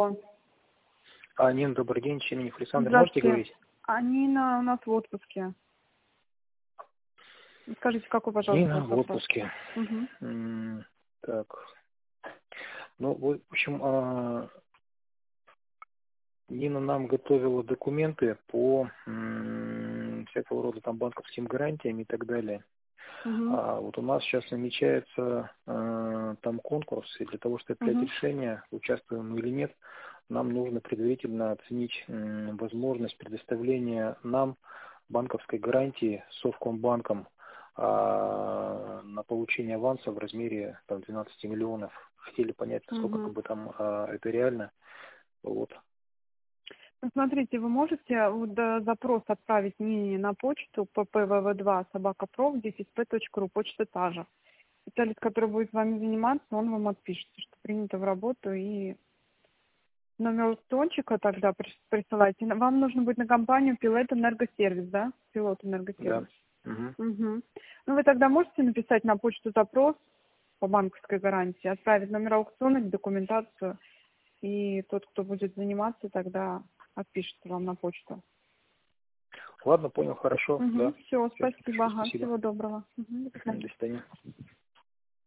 Алло. Нина, добрый день, Черенев Александр. Можете Здравствуйте. говорить? Нина у нас в отпуске. Скажите, какой, пожалуйста, Нина в вопрос? отпуске. Угу. Так. Ну, в общем, Нина нам готовила документы по всякого рода там банковским гарантиям и так далее. Угу. Вот у нас сейчас намечается там конкурс, и для того, чтобы принять решение, участвуем мы или нет, нам нужно предварительно оценить возможность предоставления нам банковской гарантии Совкомбанком на получение аванса в размере там, 12 миллионов. Хотели понять, насколько как бы там это реально. Вот. Ну, смотрите, вы можете запрос отправить Нине на почту ppvv2@prof10p.ru, почта та же. Специалист, который будет с вами заниматься, он вам отпишется, что принято в работу, и номер аукциончика тогда присылайте. Вам нужно будет на компанию Пилот Энергосервис, да? Пилот Энергосервис. Да. Ну, вы тогда можете написать на почту запрос по банковской гарантии, отправить номер аукциона, документацию, и тот, кто будет заниматься, тогда отпишется вам на почту. Ладно, понял, хорошо. Да. Все, спасибо. Спасибо. Всего доброго. До До свидания.